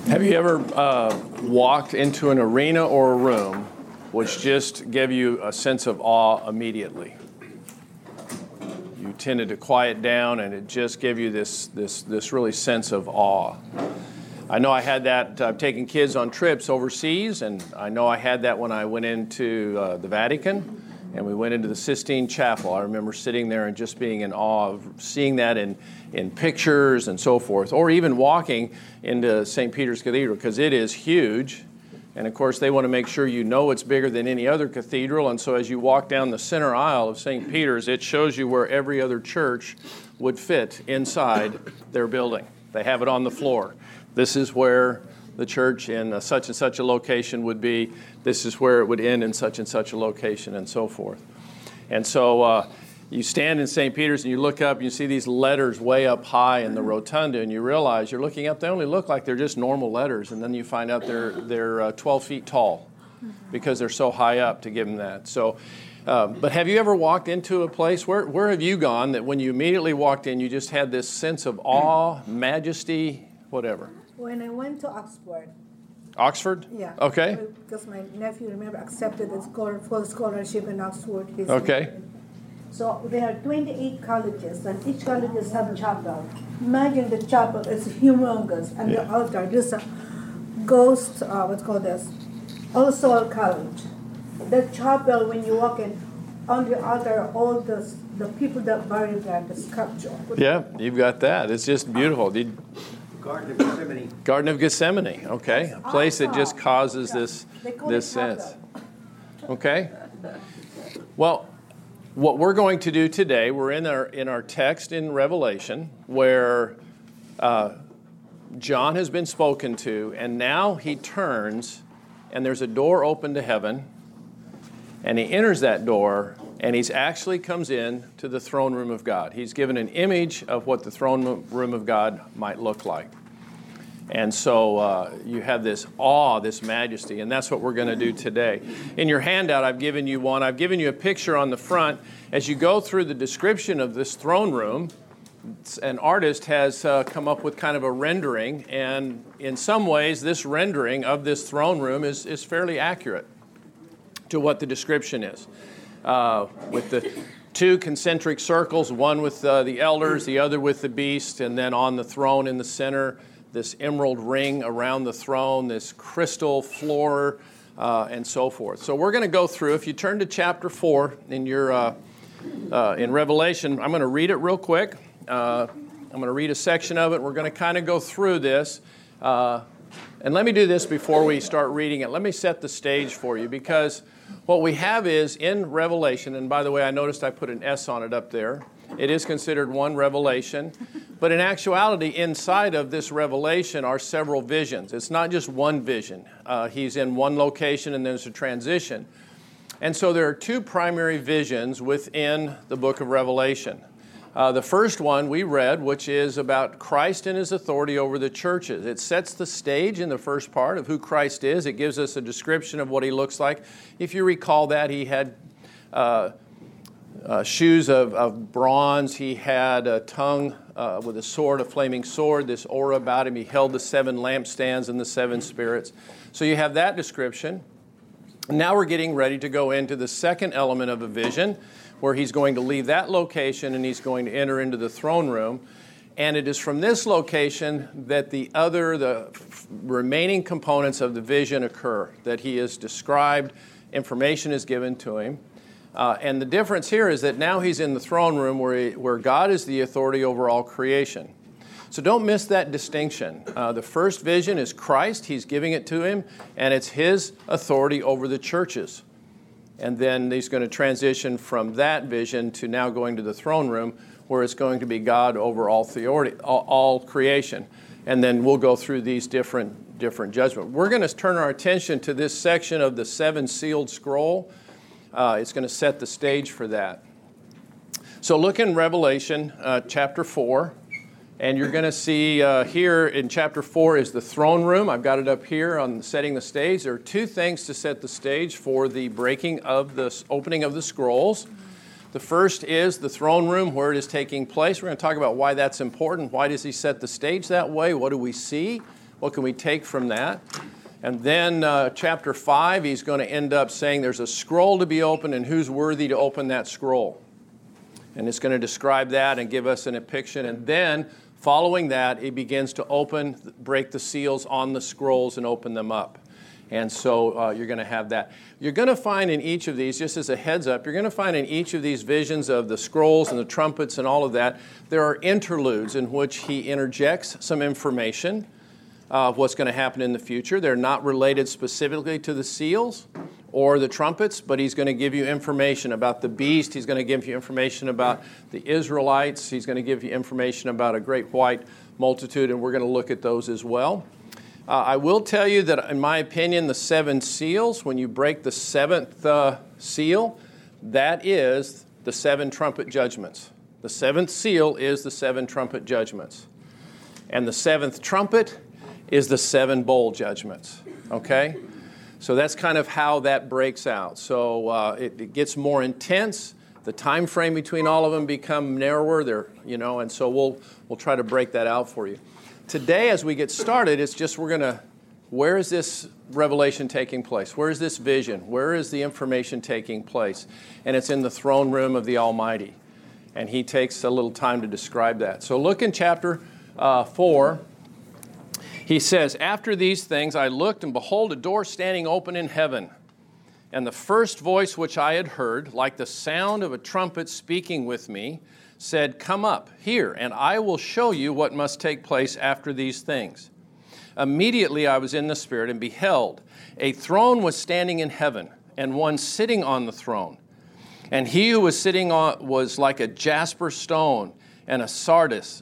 Have you ever walked into an arena or a room which just gave you a sense of awe immediately? You tended to quiet down, and it just gave you this really sense of awe. I know I had that taking kids on trips overseas, and I know I had that when I went into the Vatican, and we went into the Sistine Chapel. I remember sitting there and just being in awe of seeing that in pictures and so forth, or even walking into St. Peter's Cathedral, because it is huge. And of course, they want to make sure you know it's bigger than any other cathedral. And so as you walk down the center aisle of St. Peter's, it shows you where every other church would fit inside their building. They have it on the floor. This is where the church in such and such a location would be. This is where it would end in such and such a location, and so forth. And so you stand in St. Peter's and you look up and you see these letters way up high in the rotunda, and you realize you're looking up, they only look like they're just normal letters, and then you find out they're 12 feet tall because they're so high up to give them that. So, but have you ever walked into a place, where have you gone that when you immediately walked in, you just had this sense of awe, majesty, whatever? When I went to Oxford. Oxford? Yeah. Okay. Because my nephew, remember, accepted the full scholarship in Oxford. Okay. So there are 28 colleges, and each college has a chapel. Imagine the chapel is humongous, and the altar, this ghost, what's called this? All Soul College. The chapel, when you walk in, on the altar, all the people that buried there, the sculpture. Yeah, you've got that. It's just beautiful. Garden of Gethsemane. Garden of Gethsemane, okay. A place that just causes this sense. Okay. Well, what we're going to do today, we're in our text in Revelation where John has been spoken to, and now he turns, and there's a door open to heaven, and he enters that door, and he's actually comes in to the throne room of God. He's given an image of what the throne room of God might look like. And so you have this awe, this majesty, and that's what we're going to do today. In your handout, I've given you one. I've given you a picture on the front. As you go through the description of this throne room, an artist has come up with kind of a rendering, and in some ways, this rendering of this throne room is fairly accurate to what the description is. With the two concentric circles, one with the elders, the other with the beast, and then on the throne in the center, this emerald ring around the throne, this crystal floor, and so forth. So we're going to go through. If you turn to chapter 4 in your in Revelation, I'm going to read it real quick. I'm going to read a section of it. We're going to kind of go through this. And let me do this before we start reading it. Let me set the stage for you, because what we have is in Revelation, and by the way, I noticed I put an S on it up there. It is considered one revelation. But in actuality, inside of this revelation are several visions. It's not just one vision. He's in one location and there's a transition. And so there are two primary visions within the book of Revelation. The first one we read, which is about Christ and his authority over the churches. It sets the stage in the first part of who Christ is. It gives us a description of what he looks like. If you recall that, he had shoes of bronze. He had a tongue with a sword, a flaming sword, this aura about him. He held the 7 lampstands and the 7 spirits. So you have that description. Now we're getting ready to go into the second element of a vision, where he's going to leave that location and he's going to enter into the throne room. And it is from this location that the remaining components of the vision occur, that he is described, information is given to him. And the difference here is that now he's in the throne room where God is the authority over all creation. So don't miss that distinction. The first vision is Christ. He's giving it to him, and it's his authority over the churches. And then he's going to transition from that vision to now going to the throne room, where it's going to be God over all creation. And then we'll go through these different judgments. We're going to turn our attention to this section of the 7 sealed scroll. It's going to set the stage for that. So look in Revelation chapter 4, and you're going to see here in chapter 4 is the throne room. I've got it up here on setting the stage. There are two things to set the stage for the breaking of the opening of the scrolls. The first is the throne room, where it is taking place. We're going to talk about why that's important. Why does he set the stage that way? What do we see What can we take from that? And then chapter 5, he's going to end up saying there's a scroll to be opened, and who's worthy to open that scroll? And it's going to describe that and give us an depiction. And then, following that, he begins to break the seals on the scrolls and open them up. And so you're going to have that. You're going to find in each of these, just as a heads up, you're going to find in each of these visions of the scrolls and the trumpets and all of that, there are interludes in which he interjects some information of what's going to happen in the future. They're not related specifically to the seals or the trumpets, but he's going to give you information about the beast. He's going to give you information about the Israelites. He's going to give you information about a great white multitude, and we're going to look at those as well. I will tell you that, in my opinion, the 7 seals, when you break the 7th seal, that is the 7 trumpet judgments. The 7th seal is the 7 trumpet judgments. And the 7th trumpet is the 7 bowl judgments. Okay? So that's kind of how that breaks out. So it gets more intense. The time frame between all of them become narrower. And so we'll try to break that out for you. Today, as we get started, it's just where is this revelation taking place? Where is this vision? Where is the information taking place? And it's in the throne room of the Almighty. And he takes a little time to describe that. So look in chapter 4. He says, "After these things I looked, and behold, a door standing open in heaven. And the first voice which I had heard, like the sound of a trumpet speaking with me, said, 'Come up here, and I will show you what must take place after these things.' Immediately I was in the Spirit, and beheld, a throne was standing in heaven, and one sitting on the throne. And he who was sitting on was like a jasper stone and a sardius."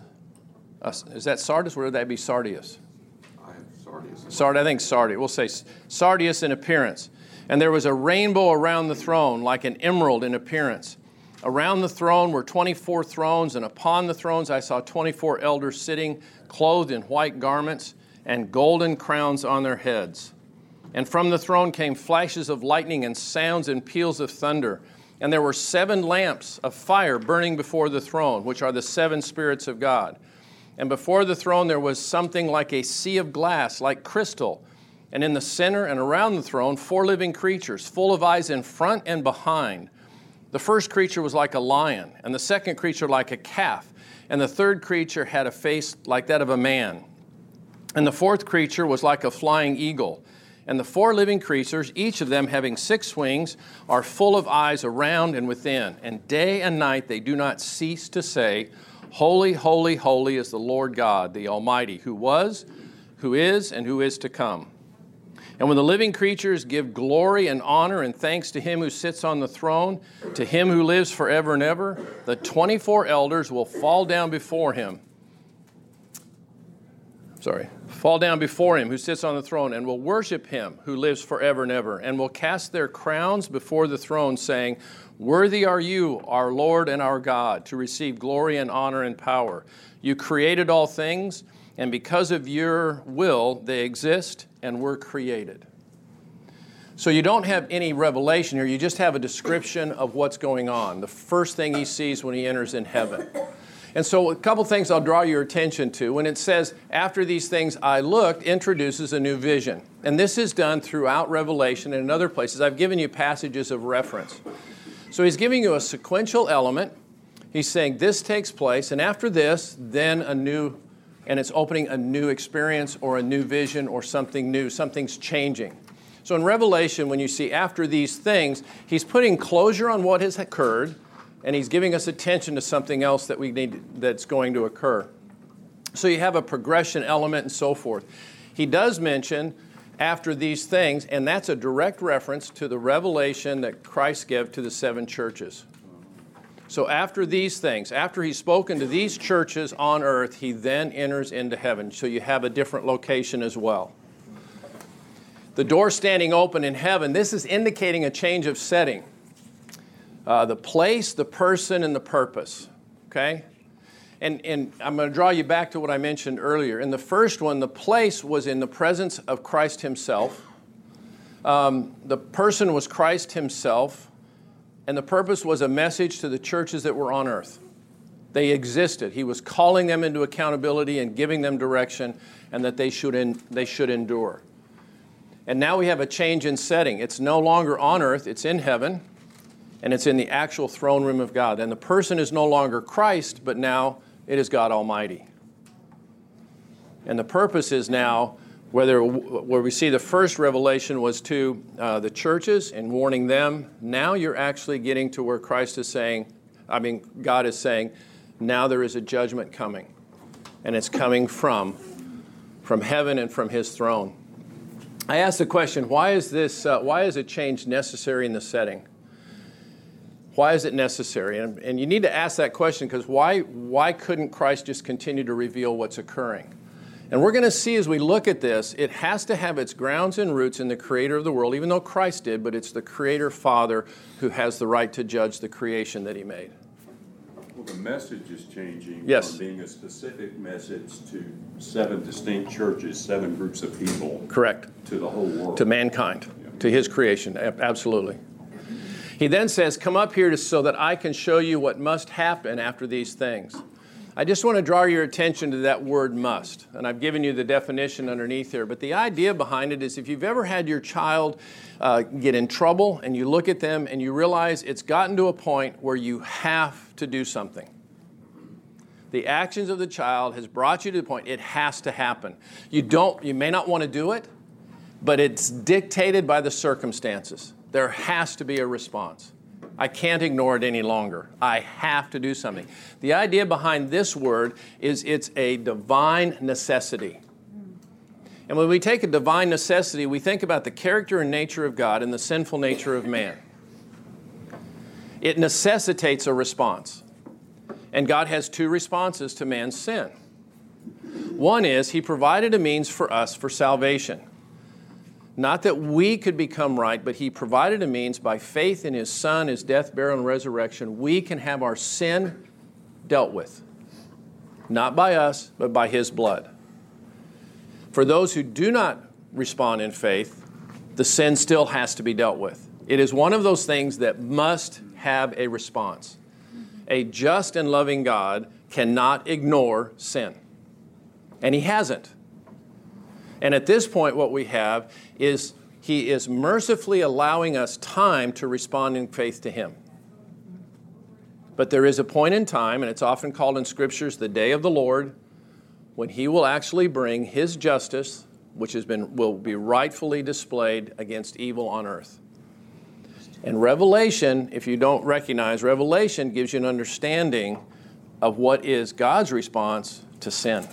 Is that sardis, or would that be sardius? I have sardius. I think sardius. We'll say sardius in appearance. "And there was a rainbow around the throne, like an emerald in appearance. Around the throne were 24 thrones, and upon the thrones I saw 24 elders sitting, clothed in white garments, and golden crowns on their heads. And from the throne came flashes of lightning and sounds and peals of thunder. And there were 7 lamps of fire burning before the throne, which are the 7 spirits of God. And before the throne there was something like a sea of glass, like crystal. And in the center and around the throne 4 living creatures, full of eyes in front and behind. The first creature was like a lion, and the second creature like a calf, and the third creature had a face like that of a man. And the fourth creature was like a flying eagle. And the 4 living creatures, each of them having 6 wings, are full of eyes around and within. And day and night they do not cease to say, 'Holy, holy, holy is the Lord God, the Almighty, who was, who is, and who is to come.' And when the living creatures give glory and honor and thanks to him who sits on the throne, to him who lives forever and ever, the 24 elders will fall down before him who sits on the throne, and will worship him who lives forever and ever, and will cast their crowns before the throne, saying, 'Worthy are you, our Lord and our God, to receive glory and honor and power. You created all things, and because of your will they exist and were created.'" So you don't have any revelation here, you just have a description of what's going on, the first thing he sees when he enters in heaven. And so a couple things I'll draw your attention to. When it says, "After these things I looked," introduces a new vision. And this is done throughout Revelation and in other places. I've given you passages of reference. So he's giving you a sequential element. He's saying this takes place, and after this, then and it's opening a new experience or a new vision or something new. Something's changing. So in Revelation, when you see "after these things," he's putting closure on what has occurred, and he's giving us attention to something else that's going to occur. So you have a progression element and so forth. He does mention "after these things," and that's a direct reference to the revelation that Christ gave to the 7 churches. So after these things, after he's spoken to these churches on earth, he then enters into heaven. So you have a different location as well. The door standing open in heaven, this is indicating a change of setting. The place, the person, and the purpose. Okay? And I'm going to draw you back to what I mentioned earlier. In the first one, the place was in the presence of Christ himself. The person was Christ himself. And the purpose was a message to the churches that were on earth. They existed. He was calling them into accountability and giving them direction, and that they should endure. And now we have a change in setting. It's no longer on earth, it's in heaven, and it's in the actual throne room of God. And the person is no longer Christ, but now it is God Almighty. And the purpose is now, where we see the first revelation was to the churches and warning them, now you're actually getting to where Christ is saying, God is saying, now there is a judgment coming. And it's coming from heaven and from His throne. I asked the question, why is a change necessary in the setting? Why is it necessary? And you need to ask that question, because why couldn't Christ just continue to reveal what's occurring? And we're going to see as we look at this, it has to have its grounds and roots in the Creator of the world, even though Christ did, but it's the Creator Father who has the right to judge the creation that He made. Well, the message is changing Yes. from being a specific message to 7 distinct churches, 7 groups of people. Correct. To the whole world. To mankind, to His creation, absolutely. He then says, come up here so that I can show you what must happen after these things. I just want to draw your attention to that word must. And I've given you the definition underneath here. But the idea behind it is if you've ever had your child get in trouble and you look at them and you realize it's gotten to a point where you have to do something. The actions of the child has brought you to the point it has to happen. You may not want to do it, but it's dictated by the circumstances. There has to be a response. I can't ignore it any longer. I have to do something. The idea behind this word is it's a divine necessity. And when we take a divine necessity, we think about the character and nature of God and the sinful nature of man. It necessitates a response. And God has 2 responses to man's sin. One is He provided a means for us for salvation. Not that we could become right, but He provided a means by faith in His Son, His death, burial, and resurrection. We can have our sin dealt with. Not by us, but by His blood. For those who do not respond in faith, the sin still has to be dealt with. It is one of those things that must have a response. A just and loving God cannot ignore sin. And He hasn't. And at this point, what we have is He is mercifully allowing us time to respond in faith to Him. But there is a point in time, and it's often called in Scriptures the day of the Lord, when He will actually bring His justice, which will be rightfully displayed against evil on earth. And Revelation, if you don't recognize, Revelation gives you an understanding of what is God's response to sin.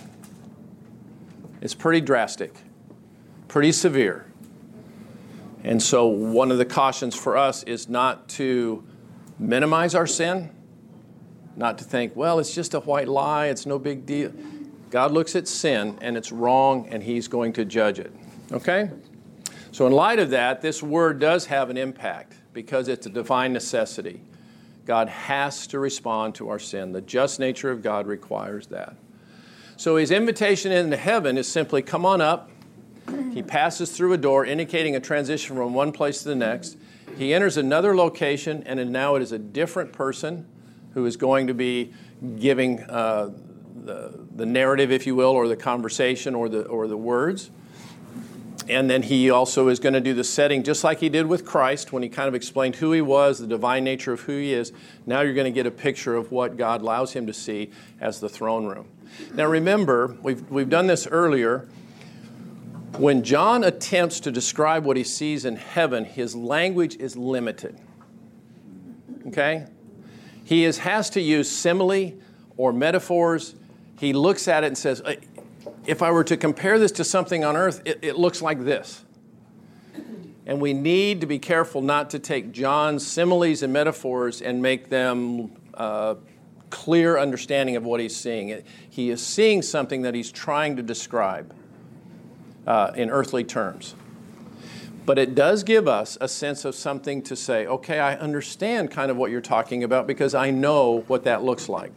It's pretty drastic, pretty severe. And so one of the cautions for us is not to minimize our sin, not to think, well, it's just a white lie, it's no big deal. God looks at sin, and it's wrong, and He's going to judge it. Okay? So in light of that, this word does have an impact because it's a divine necessity. God has to respond to our sin. The just nature of God requires that. So His invitation into heaven is simply, come on up. He passes through a door, indicating a transition from one place to the next. He enters another location, and now it is a different person who is going to be giving the narrative, if you will, or the conversation, or the words. And then He also is going to do the setting, just like He did with Christ when He kind of explained who He was, the divine nature of who He is. Now you're going to get a picture of what God allows Him to see as the throne room. Now remember, we've done this earlier. When John attempts to describe what he sees in heaven, his language is limited. Okay? He has to use simile or metaphors. He looks at it and says, if I were to compare this to something on earth, it looks like this. And we need to be careful not to take John's similes and metaphors and make them clear understanding of what he's seeing. He is seeing something that he's trying to describe in earthly terms. But it does give us a sense of something to say, okay, I understand kind of what you're talking about because I know what that looks like.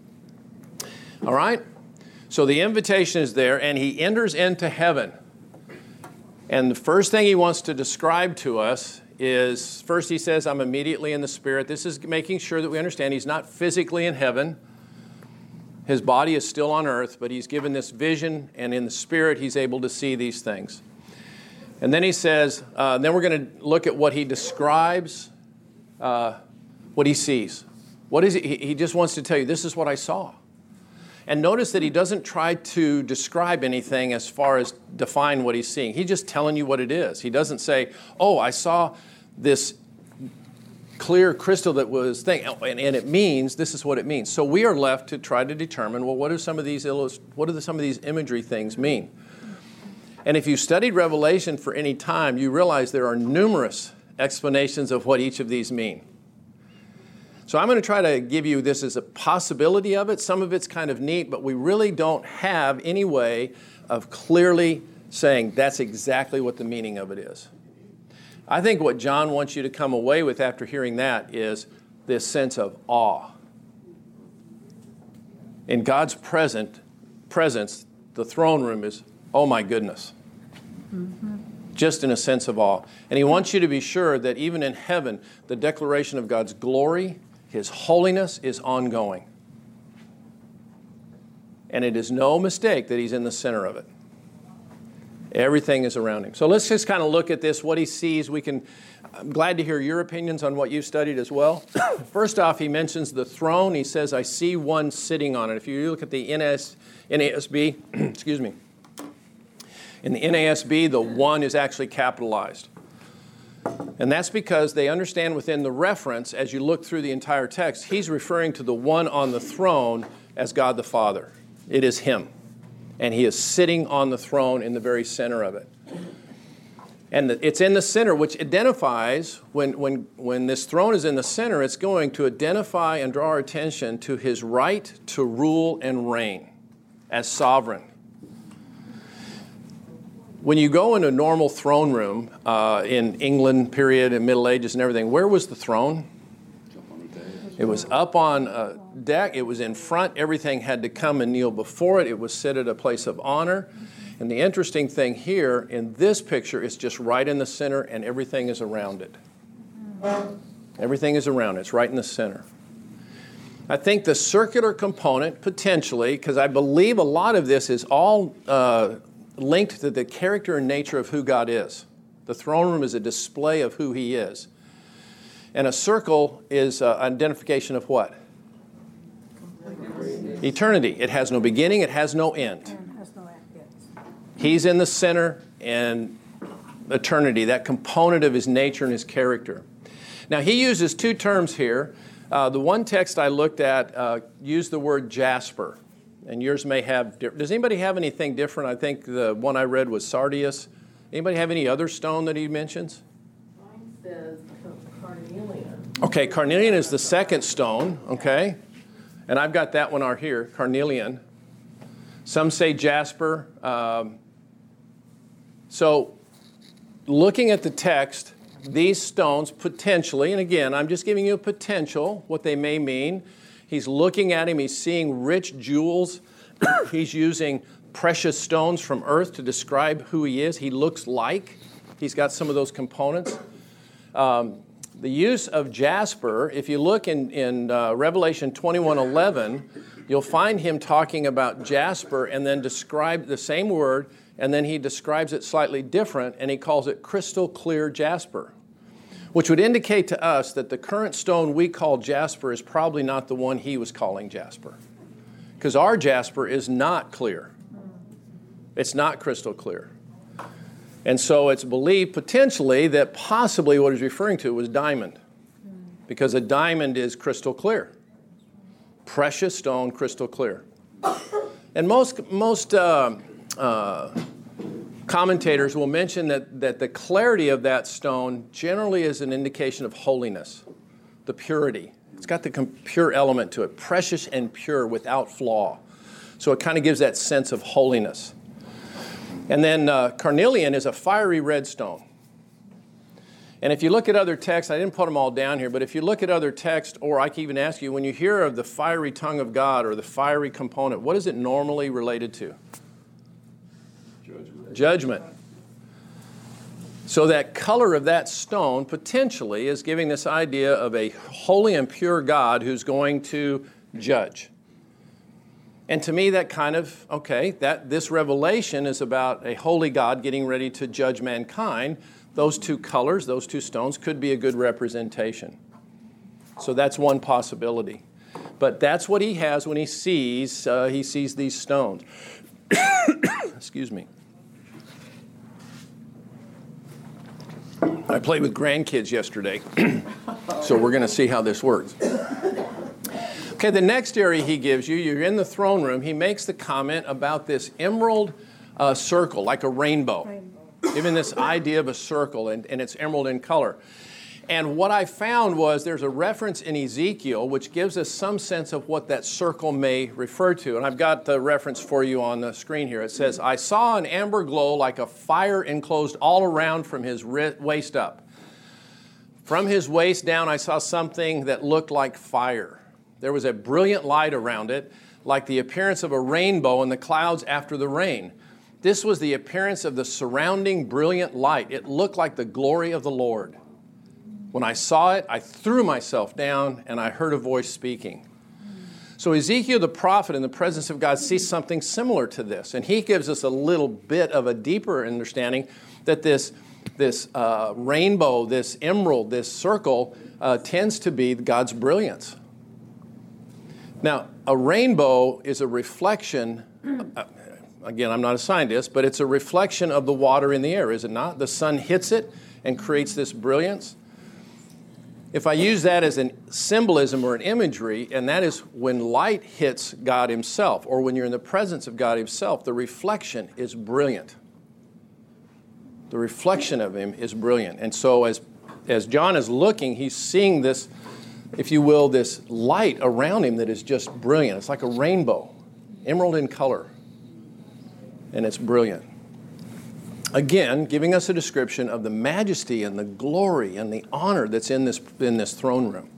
All right? So the invitation is there, and he enters into heaven. And the first thing he wants to describe to us is, first he says, I'm immediately in the Spirit. This is making sure that we understand he's not physically in heaven. His body is still on earth, but he's given this vision, and in the spirit he's able to see these things. And then he says, then we're going to look at what he describes, what he sees. What is it? He just wants to tell you, this is what I saw. And notice that he doesn't try to describe anything as far as define what he's seeing. He's just telling you what it is. He doesn't say, oh, I saw this clear crystal that was thing, and it means, this is what it means. So we are left to try to determine, well, what do some of these imagery things mean? And if you studied Revelation for any time, you realize there are numerous explanations of what each of these mean. So I'm going to try to give you this as a possibility of it. Some of it's kind of neat, but we really don't have any way of clearly saying that's exactly what the meaning of it is. I think what John wants you to come away with after hearing that is this sense of awe. In God's presence, the throne room is, oh my goodness. Just in a sense of awe. And he wants you to be sure that even in heaven, the declaration of God's glory, His holiness is ongoing. And it is no mistake that He's in the center of it. Everything is around Him. So let's just kind of look at this, what He sees. I'm glad to hear your opinions on what you've studied as well. First off, He mentions the throne. He says, I see one sitting on it. If you look at the NASB, excuse me. In the NASB, the one is actually capitalized. And that's because they understand within the reference, as you look through the entire text, he's referring to the one on the throne as God the Father. It is Him. And He is sitting on the throne in the very center of it. And it's in the center, which identifies, when this throne is in the center, it's going to identify and draw our attention to His right to rule and reign as sovereign. When you go in a normal throne room in England, period, in Middle Ages and everything, where was the throne? It was up on a deck. It was in front. Everything had to come and kneel before it. It was set at a place of honor. And the interesting thing here in this picture is just right in the center, and everything is around it. Everything is around it. It's right in the center. I think the circular component, potentially, because I believe a lot of this is all linked to the character and nature of who God is. The throne room is a display of who He is. And a circle is an identification of what? Eternity. It has no beginning, it has no end. He's in the center, and eternity, that component of His nature and His character. Now, he uses two terms here. The one text I looked at used the word jasper. And yours may have, does anybody have anything different? I think the one I read was sardius. Anybody have any other stone that he mentions? Mine says carnelian. Okay, carnelian is the second stone, okay? And I've got that one out here, carnelian. Some say jasper. So looking at the text, these stones potentially, and again, I'm just giving you a potential, what they may mean. He's looking at him. He's seeing rich jewels. He's using precious stones from earth to describe who he is. He looks like. He's got some of those components. The use of jasper, if you look in Revelation 21:11, you'll find him talking about jasper and then describe the same word, and then he describes it slightly different, and he calls it crystal clear jasper, which would indicate to us that the current stone we call jasper is probably not the one he was calling jasper. Because our jasper is not clear. It's not crystal clear. And so it's believed potentially that possibly what he's referring to was diamond. Because a diamond is crystal clear. Precious stone, crystal clear. And most commentators will mention that the clarity of that stone generally is an indication of holiness, the purity. It's got the pure element to it, precious and pure without flaw. So it kind of gives that sense of holiness. And then carnelian is a fiery red stone. And if you look at other texts, I didn't put them all down here, but if you look at other texts, or I can even ask you, when you hear of the fiery tongue of God or the fiery component, what is it normally related to? Judgment. So that color of that stone potentially is giving this idea of a holy and pure God who's going to judge. And to me, that kind of, okay, that this revelation is about a holy God getting ready to judge mankind. Those two colors, those two stones, could be a good representation. So that's one possibility. But that's what he has when he sees these stones. Excuse me. I played with grandkids yesterday, so we're going to see how this works. Okay, the next area he gives you, you're in the throne room. He makes the comment about this emerald circle, like a rainbow. Giving this idea of a circle, and it's emerald in color. And what I found was there's a reference in Ezekiel which gives us some sense of what that circle may refer to. And I've got the reference for you on the screen here. It says, I saw an amber glow like a fire enclosed all around from his waist up. From his waist down, I saw something that looked like fire. There was a brilliant light around it, like the appearance of a rainbow in the clouds after the rain. This was the appearance of the surrounding brilliant light. It looked like the glory of the Lord. When I saw it, I threw myself down and I heard a voice speaking. So Ezekiel the prophet in the presence of God sees something similar to this. And he gives us a little bit of a deeper understanding that this rainbow, this emerald, this circle tends to be God's brilliance. Now, a rainbow is a reflection, again, I'm not a scientist, but it's a reflection of the water in the air, is it not? The sun hits it and creates this brilliance. If I use that as a symbolism or an imagery, and that is when light hits God himself, or when you're in the presence of God himself, the reflection is brilliant. The reflection of him is brilliant. And so as John is looking, he's seeing this, if you will, this light around him that is just brilliant. It's like a rainbow, emerald in color, and it's brilliant. Again, giving us a description of the majesty and the glory and the honor that's in this throne room.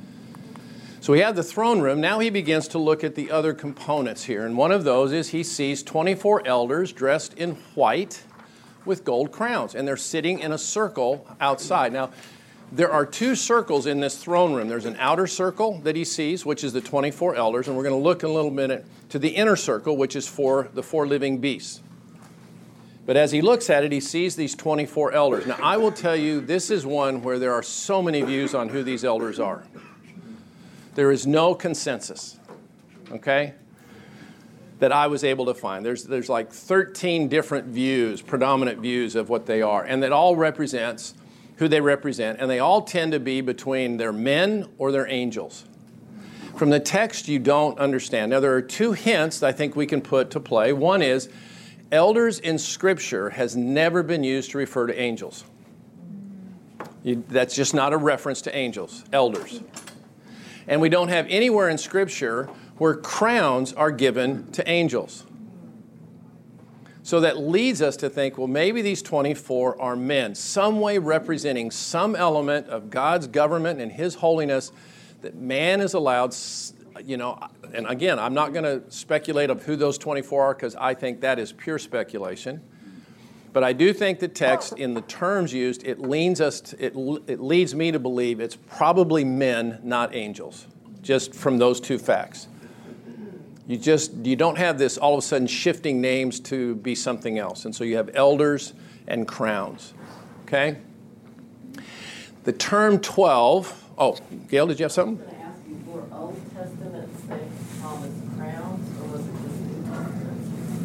So we have the throne room. Now he begins to look at the other components here. And one of those is he sees 24 elders dressed in white with gold crowns. And they're sitting in a circle outside. Now, there are two circles in this throne room. There's an outer circle that he sees, which is the 24 elders. And we're going to look in a little minute to the inner circle, which is for the four living beasts. But as he looks at it, he sees these 24 elders. Now, I will tell you, this is one where there are so many views on who these elders are. There is no consensus, okay, that I was able to find. There's like 13 different views, predominant views of what they are, and that all represents who they represent, and they all tend to be between their men or their angels. From the text, you don't understand. Now, there are two hints that I think we can put to play. One is, elders in Scripture has never been used to refer to angels. That's just not a reference to angels, elders. And we don't have anywhere in Scripture where crowns are given to angels. So that leads us to think, well, maybe these 24 are men, some way representing some element of God's government and His holiness that man is allowed. And again, I'm not going to speculate of who those 24 are because I think that is pure speculation. But I do think the text, in the terms used, it leads me to believe it's probably men, not angels, just from those two facts. You don't have this all of a sudden shifting names to be something else. And so you have elders and crowns. Okay? The term 12. Oh, Gail, did you have something? Old Testament St. Thomas crowns, or was it just New Testament?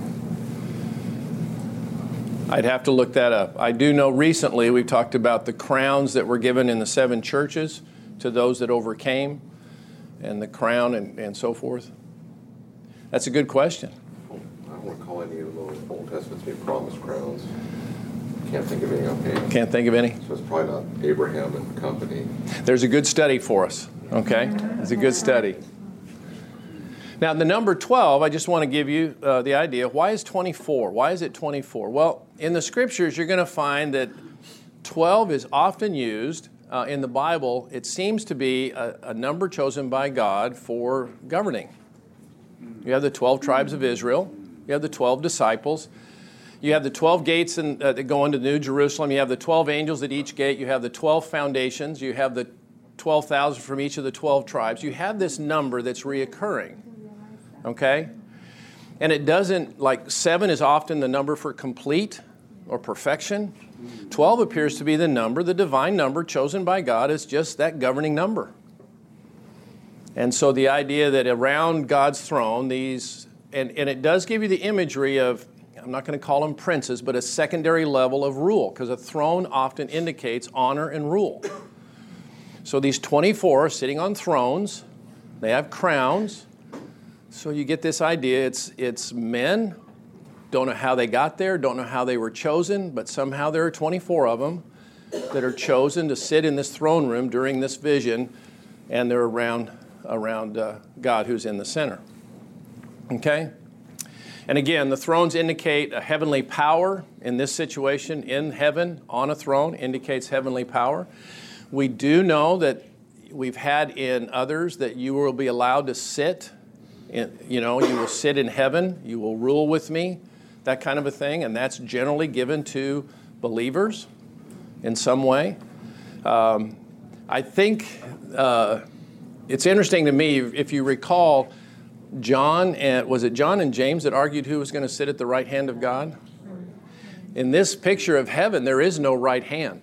I'd have to look that up. I do know recently we've talked about the crowns that were given in the 7 churches to those that overcame, and the crown and so forth. That's a good question. I don't recall any of those Old Testaments being promised crowns. Can't think of any offhand. Can't think of any? So it's probably not Abraham and company. There's a good study for us. Okay? It's a good study. Now, the number 12, I just want to give you the idea. Why is 24? Why is it 24? Well, in the Scriptures, you're going to find that 12 is often used in the Bible. It seems to be a number chosen by God for governing. You have the 12 tribes of Israel. You have the 12 disciples. You have the 12 gates that go into New Jerusalem. You have the 12 angels at each gate. You have the 12 foundations. You have the 12,000 from each of the 12 tribes. You have this number that's reoccurring, okay? And it doesn't, like 7 is often the number for complete or perfection. 12 appears to be the number, the divine number chosen by God is just that governing number. And so the idea that around God's throne, these, and it does give you the imagery of, I'm not going to call them princes, but a secondary level of rule, because a throne often indicates honor and rule. So these 24 are sitting on thrones. They have crowns. So you get this idea, it's men. Don't know how they got there, don't know how they were chosen, but somehow there are 24 of them that are chosen to sit in this throne room during this vision, and they're around God who's in the center. Okay? And again, the thrones indicate a heavenly power. In this situation, in heaven, on a throne, indicates heavenly power. We do know that we've had in others that you will be allowed to sit, you will sit in heaven, you will rule with me, that kind of a thing, and that's generally given to believers in some way. I think it's interesting to me, if you recall, was it John and James that argued who was going to sit at the right hand of God? In this picture of heaven, there is no right hand.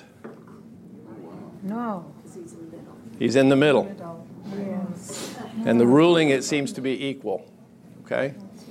No. He's in the middle. Yes. And the ruling, it seems to be equal. Okay?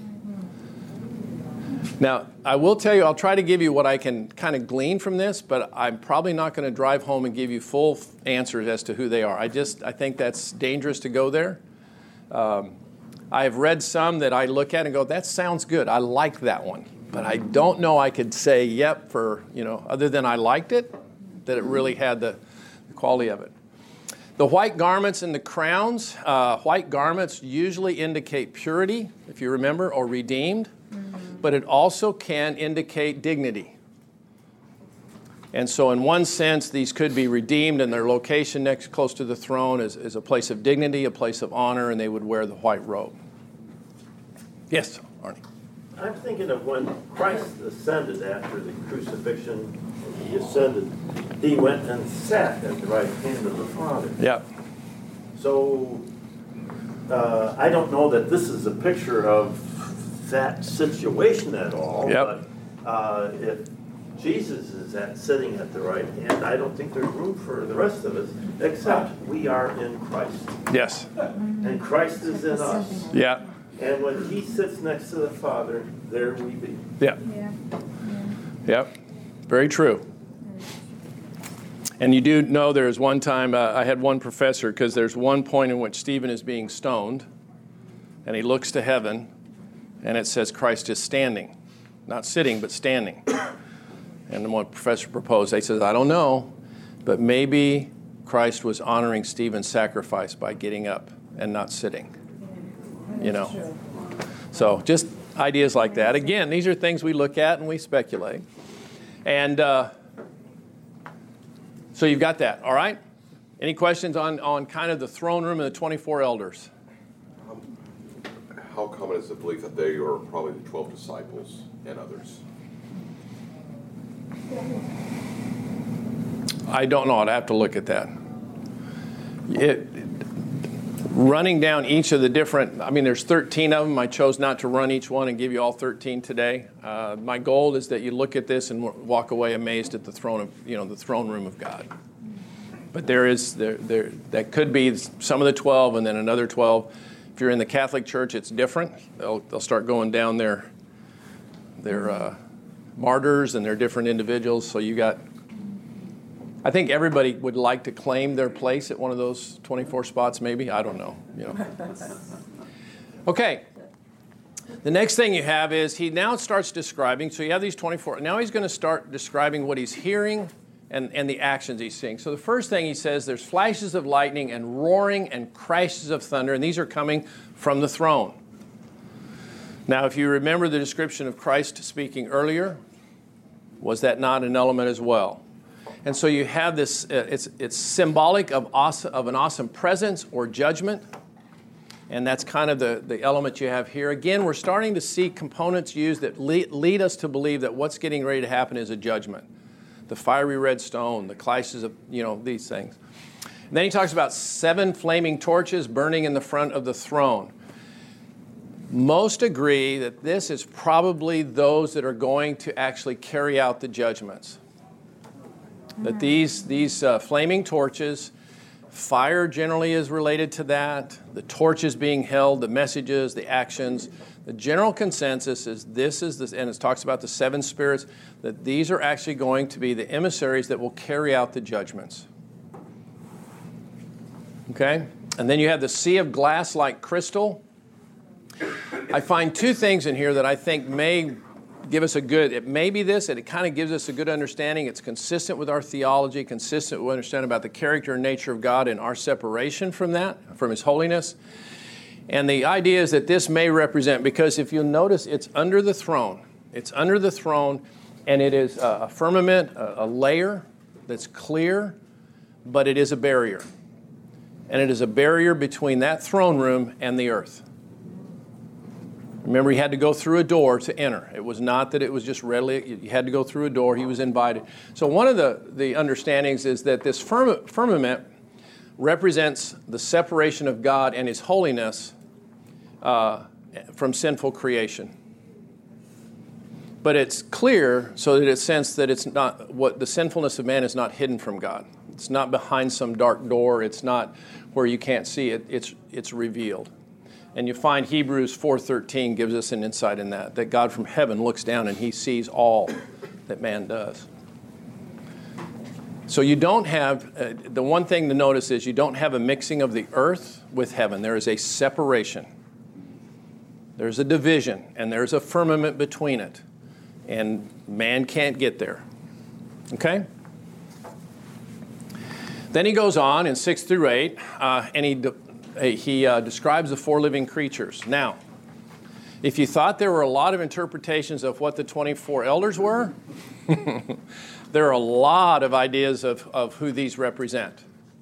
Now, I will tell you, I'll try to give you what I can kind of glean from this, but I'm probably not going to drive home and give you full answers as to who they are. I think that's dangerous to go there. I have read some that I look at and go, that sounds good. I like that one. But I don't know I could say, yep, other than I liked it, that it really had the quality of it. The white garments and the crowns, white garments usually indicate purity, if you remember, or redeemed. But it also can indicate dignity. And so in one sense, these could be redeemed, and their location close to the throne is a place of dignity, a place of honor, and they would wear the white robe. Yes, Arnie. I'm thinking of when Christ ascended after the crucifixion, he ascended, he went and sat at the right hand of the Father. Yeah. So I don't know that this is a picture of that situation at all. Yep. But if Jesus is sitting at the right hand, I don't think there's room for the rest of us, except we are in Christ. Yes. And Christ is in us. Yeah. And when he sits next to the Father, there we be. Yeah. Yeah. Yep. Very true. And you do know there's one time, I had one professor, because there's one point in which Stephen is being stoned, and he looks to heaven, and it says Christ is standing. Not sitting, but standing. And what professor proposed, they said, I don't know, but maybe Christ was honoring Stephen's sacrifice by getting up and not sitting. So just ideas like that. Again, these are things we look at and we speculate. And so you've got that, all right? Any questions on kind of the throne room and the 24 elders? How common is the belief that they are probably the 12 disciples and others? I don't know. I'd have to look at that. Running down each of the different, there's 13 of them. I chose not to run each one and give you all 13 today. My goal is that you look at this and walk away amazed at the throne of, the throne room of God. But that could be some of the 12 and then another 12. If you're in the Catholic Church, it's different. They'll start going down their martyrs and their different individuals. So I think everybody would like to claim their place at one of those 24 spots, maybe. I don't know. Okay. The next thing you have is he now starts describing. So you have these 24. Now he's going to start describing what he's hearing and the actions he's seeing. So the first thing he says, there's flashes of lightning and roaring and crashes of thunder, and these are coming from the throne. Now, if you remember the description of Christ speaking earlier, was that not an element as well? And so you have this, it's symbolic of an awesome presence or judgment, and that's kind of the element you have here. Again, we're starting to see components used that lead us to believe that what's getting ready to happen is a judgment. The fiery red stone, the clashes of, these things. And then he talks about 7 flaming torches burning in the front of the throne. Most agree that this is probably those that are going to actually carry out the judgments. That these flaming torches, fire generally is related to that, the torches being held, the messages, the actions. The general consensus is and it talks about the 7 spirits, that these are actually going to be the emissaries that will carry out the judgments. Okay? And then you have the sea of glass like crystal. I find 2 things in here that I think may give us it may be this, and it kind of gives us a good understanding. It's consistent with our theology, consistent with understanding about the character and nature of God and our separation from that, from His holiness. And the idea is that this may represent, because if you'll notice, it's under the throne. It's under the throne, and it is a firmament, a layer that's clear, but it is a barrier. And it is a barrier between that throne room and the earth. Remember, he had to go through a door to enter. It was not that it was just readily, you had to go through a door. He was invited. So one of the understandings is that this firmament represents the separation of God and His holiness from sinful creation. But it's clear so that it's sensed that it's not, what the sinfulness of man is not hidden from God. It's not behind some dark door. It's not where you can't see it. It's revealed. And you find Hebrews 4:13 gives us an insight in that God from heaven looks down and He sees all that man does. So you don't have, the one thing to notice is you don't have a mixing of the earth with heaven. There is a separation. There's a division, and there's a firmament between it. And man can't get there. Okay? Then he goes on in 6 through 8, and he describes the 4 living creatures. Now, if you thought there were a lot of interpretations of what the 24 elders were, there are a lot of ideas of who these represent.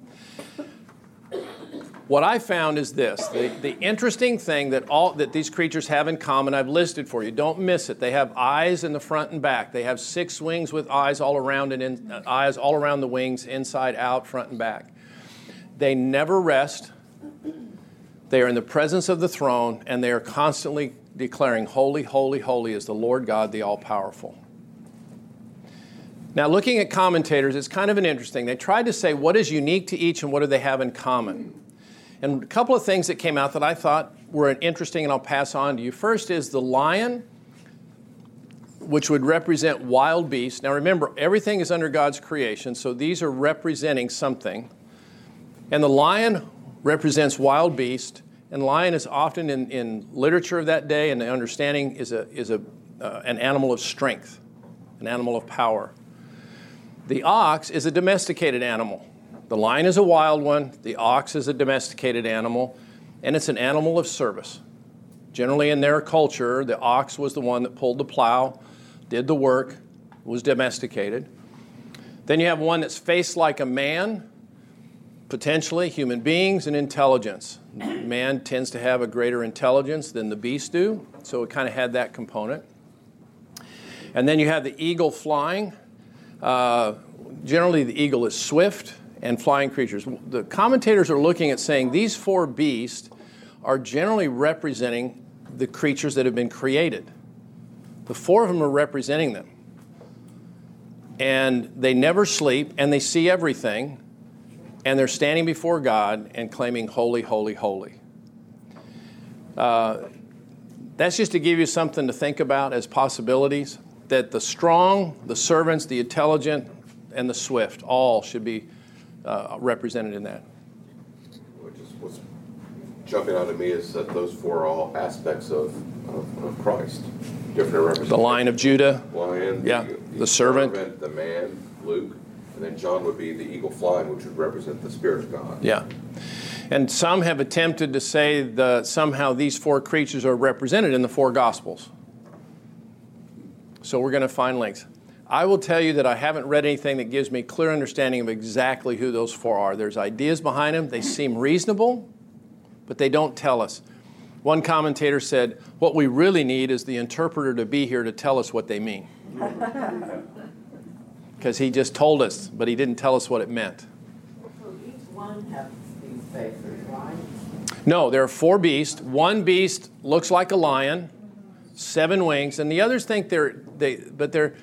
What I found is this. The interesting thing that these creatures have in common, I've listed for you. Don't miss it. They have eyes in the front and back. They have 6 wings with eyes all around eyes all around the wings, inside, out, front, and back. They never rest. They are in the presence of the throne, and they are constantly declaring, "Holy, holy, holy is the Lord God, the all-powerful." Now, looking at commentators, it's kind of an interesting. They tried to say what is unique to each and what do they have in common. And a couple of things that came out that I thought were interesting, and I'll pass on to you. First is the lion, which would represent wild beasts. Now, remember, everything is under God's creation, so these are representing something. And the lion represents wild beast, and lion is often in literature of that day, and the understanding is an animal of strength, an animal of power. The ox is a domesticated animal. The lion is a wild one. The ox is a domesticated animal, and it's an animal of service. Generally in their culture, the ox was the one that pulled the plow, did the work, was domesticated. Then you have one that's faced like a man, potentially human beings and intelligence. Man tends to have a greater intelligence than the beasts do, so it kind of had that component. And then you have the eagle flying. Generally, the eagle is swift and flying creatures. The commentators are looking at saying these 4 beasts are generally representing the creatures that have been created. The 4 of them are representing them. And they never sleep, and they see everything, and they're standing before God and claiming, "Holy, holy, holy." That's just to give you something to think about as possibilities, that the strong, the servants, the intelligent, and the swift all should be represented in that. What's jumping out at me is that those 4 are all aspects of Christ. Different representations. The Lion of Judah. Lion, yeah, the servant. The man, Luke, and then John would be the eagle flying, which would represent the Spirit of God. Yeah. And some have attempted to say that somehow these 4 creatures are represented in the 4 Gospels. So we're going to find links. I will tell you that I haven't read anything that gives me clear understanding of exactly who those 4 are. There's ideas behind them. They seem reasonable, but they don't tell us. One commentator said, what we really need is the interpreter to be here to tell us what they mean. Because he just told us, but he didn't tell us what it meant. So each one has these faces, right? No, there are 4 beasts. One beast looks like a lion, 7 wings, and the others think the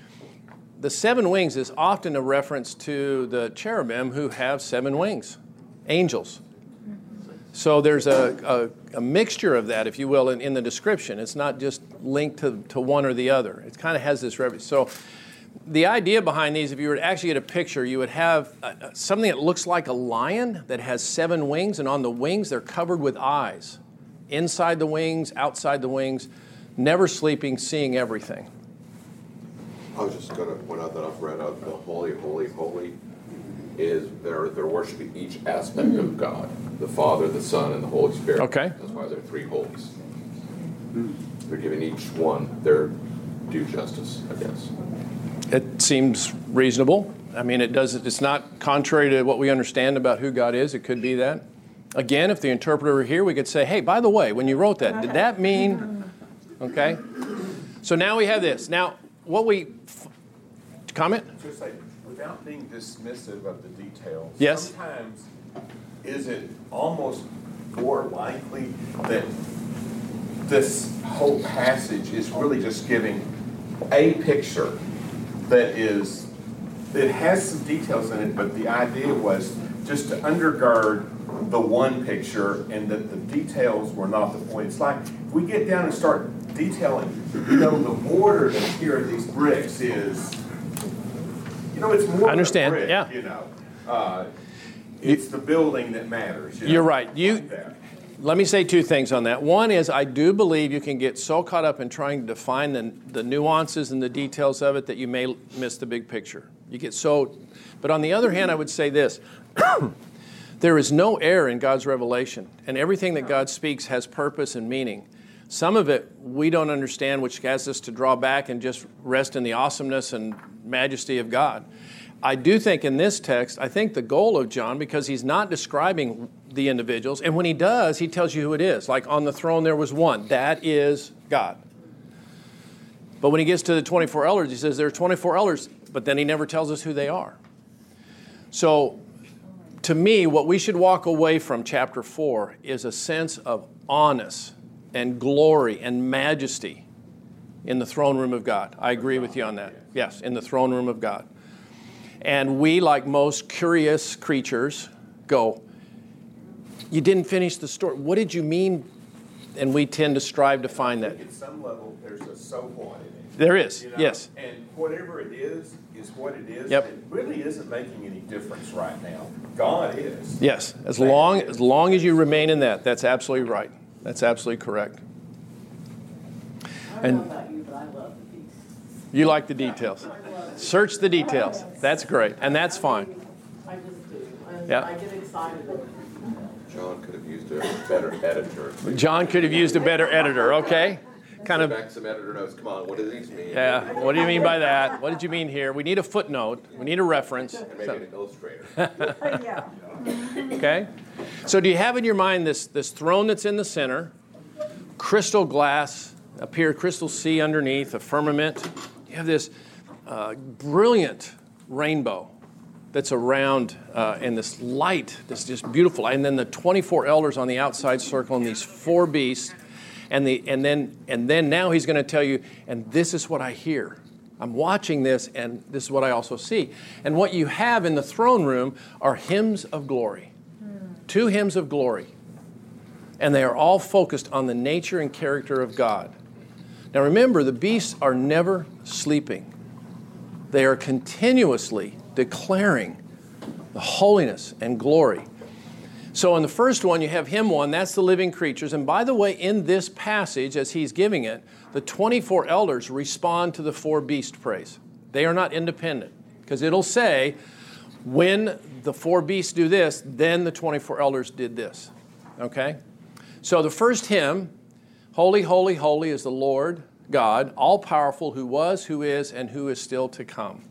7 wings is often a reference to the cherubim who have 7 wings, angels. So there's a mixture of that, if you will, in the description. It's not just linked to one or the other. It kind of has this reference. So the idea behind these, if you were to actually get a picture, you would have something that looks like a lion that has 7 wings, and on the wings they're covered with eyes. Inside the wings, outside the wings, never sleeping, seeing everything. I was just going to point out that I've read out the holy, holy, holy is they're worshiping each aspect of God, the Father, the Son, and the Holy Spirit. Okay. That's why there are 3 holies. They're giving each one their due justice, I guess. It seems reasonable. I mean, it's not contrary to what we understand about who God is. It could be that. Again, if the interpreter were here, we could say, hey, by the way, when you wrote that, did that mean... Okay? So now we have this. Now, comment? Just like, without being dismissive of the details, Yes. sometimes is it almost more likely that this whole passage is really just giving a picture that has some details in it, but the idea was just to undergird the one picture and that the details were not the point. It's like if we get down and start detailing, the border that's here in these bricks is, it's more I understand, than a brick, yeah. It's the building that matters. You're right. Like that. Let me say 2 things on that. One is I do believe you can get so caught up in trying to define the nuances and the details of it that you may miss the big picture. You get so, but on the other hand, I would say this. There is no error in God's revelation, and everything that God speaks has purpose and meaning. Some of it we don't understand, which has us to draw back and just rest in the awesomeness and majesty of God. I do think in this text, I think the goal of John, because he's not describing the individuals, and when he does, he tells you who it is. Like on the throne there was one. That is God. But when he gets to the 24 elders, he says there are 24 elders, but then he never tells us who they are. So to me, what we should walk away from chapter 4 is a sense of awness and glory and majesty in the throne room of God. I agree with you on that. Yes, in the throne room of God. And we, like most curious creatures, go, you didn't finish the story. What did you mean? And we tend to strive to find that. At some level, there's a so what in it. There is, yes. And whatever it is what it is. Yep. It really isn't making any difference right now. God is. Yes, as long as you remain in that, that's absolutely right. That's absolutely correct. I don't know about you, but I love the beast. You like the details. Search the details. That's great, and that's fine. I just do. Yeah. I get excited over it. John could have used a better editor. John could have used a better editor, okay? Kind of. Back some editor notes. Come on, what do these mean? Yeah, what do you mean by that? What did you mean here? We need a footnote. We need a reference. And maybe an illustrator. Yeah. Okay? So do you have in your mind this throne that's in the center, crystal glass, up here, crystal sea underneath, a firmament. You have this brilliant rainbow that's around, and this light that's just beautiful. And then the 24 elders on the outside circle and these 4 beasts. And then now he's going to tell you, and this is what I hear. I'm watching this, and this is what I also see. And what you have in the throne room are hymns of glory. 2 hymns of glory. And they are all focused on the nature and character of God. Now remember, the beasts are never sleeping. They are continuously declaring the holiness and glory. So in the first one, you have hymn 1, that's the living creatures. And by the way, in this passage, as he's giving it, the 24 elders respond to the 4 beast praise. They are not independent, because it'll say, when the 4 beasts do this, then the 24 elders did this. Okay? So the first hymn, holy, holy, holy is the Lord God, all-powerful, who was, who is, and who is still to come.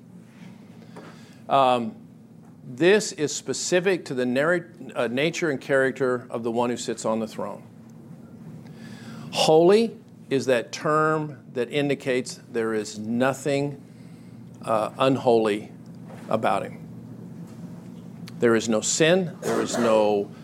This is specific to the nature and character of the one who sits on the throne. Holy is that term that indicates there is nothing unholy about him. There is no sin. There is no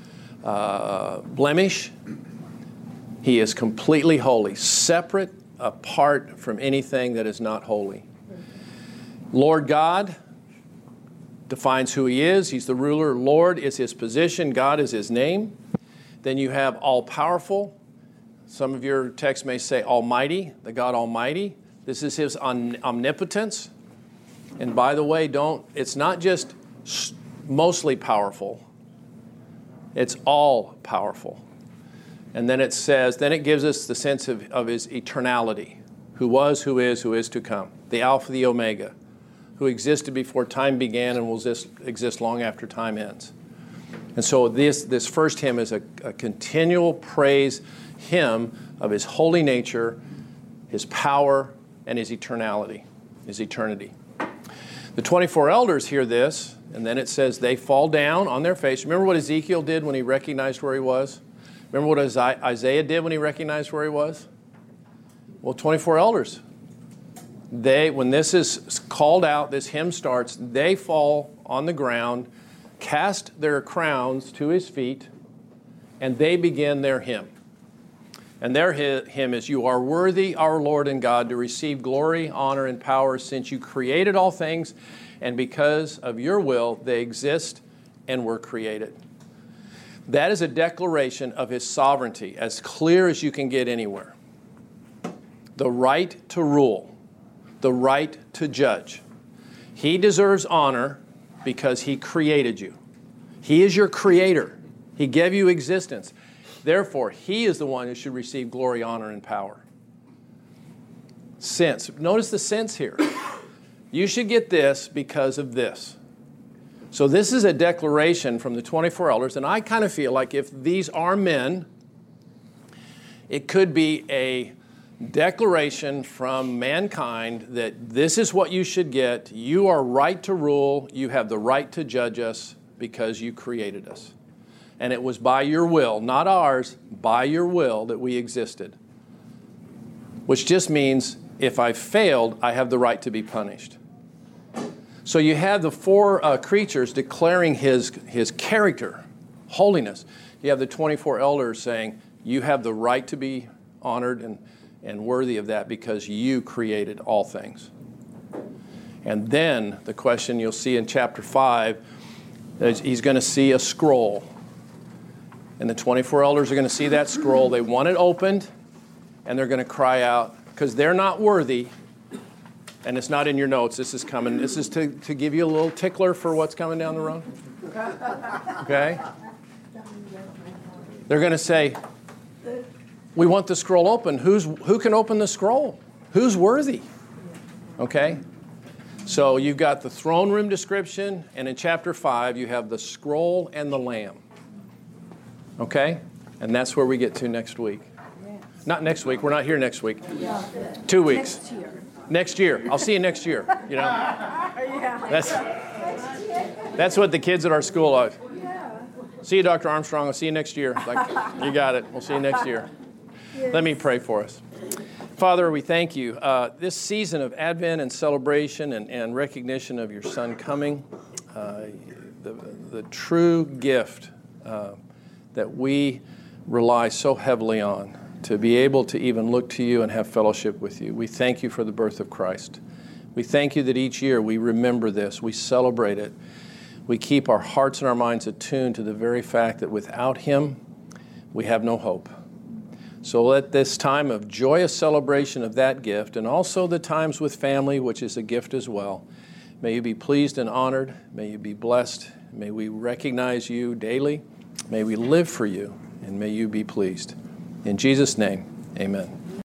blemish. He is completely holy, separate, apart from anything that is not holy. Lord God defines who He is. He's the ruler. Lord is His position. God is His name. Then you have all-powerful. Some of your texts may say Almighty, the God Almighty. This is His omnipotence. And by the way, it's not just mostly powerful. It's all powerful. And then it gives us the sense of His eternality. Who was, who is to come. The Alpha, the Omega. Who existed before time began and will exist long after time ends. And so this first hymn is a continual praise hymn of His holy nature, His power, and His eternality, His eternity. The 24 elders hear this, and then it says they fall down on their face. Remember what Ezekiel did when he recognized where he was? Remember what Isaiah did when he recognized where he was? Well, 24 elders. When this is called out, this hymn starts, they fall on the ground, cast their crowns to His feet, and they begin their hymn. And their hymn is, "You are worthy, our Lord and God, to receive glory, honor, and power, since You created all things, and because of Your will, they exist and were created." That is a declaration of His sovereignty, as clear as you can get anywhere. The right to rule. The right to judge. He deserves honor because He created you. He is your creator. He gave you existence. Therefore, He is the one who should receive glory, honor, and power. Sense. Notice the sense here. You should get this because of this. So this is a declaration from the 24 elders, and I kind of feel like if these are men, it could be a declaration from mankind that this is what you should get. You are right to rule. You have the right to judge us because You created us. And it was by Your will, not ours, by Your will that we existed. Which just means if I failed, I have the right to be punished. So you have the four creatures declaring His character, holiness. You have the 24 elders saying, you have the right to be honored and worthy of that because You created all things. And then the question you'll see in chapter 5 is He's going to see a scroll. And the 24 elders are going to see that scroll. They want it opened, and they're going to cry out because they're not worthy. And it's not in your notes. This is coming. This is to give you a little tickler for what's coming down the road. Okay? They're going to say, we want the scroll open. Who can open the scroll? Who's worthy? Okay? So you've got the throne room description, and in chapter 5, you have the scroll and the Lamb. Okay? And that's where we get to next week. Not next week. We're not here next week. 2 weeks. Next year. Next year. I'll see you next year. You know? That's what the kids at our school are. See you, Dr. Armstrong. I'll see you next year. Like, you got it. We'll see you next year. Yes. Let me pray for us. Father, we thank You. This season of Advent and celebration and recognition of Your Son coming, the true gift that we rely so heavily on to be able to even look to You and have fellowship with You. We thank You for the birth of Christ. We thank You that each year we remember this, we celebrate it. We keep our hearts and our minds attuned to the very fact that without Him, we have no hope. So let this time of joyous celebration of that gift, and also the times with family, which is a gift as well, may You be pleased and honored. May You be blessed. May we recognize You daily. May we live for You, and may You be pleased. In Jesus' name, amen.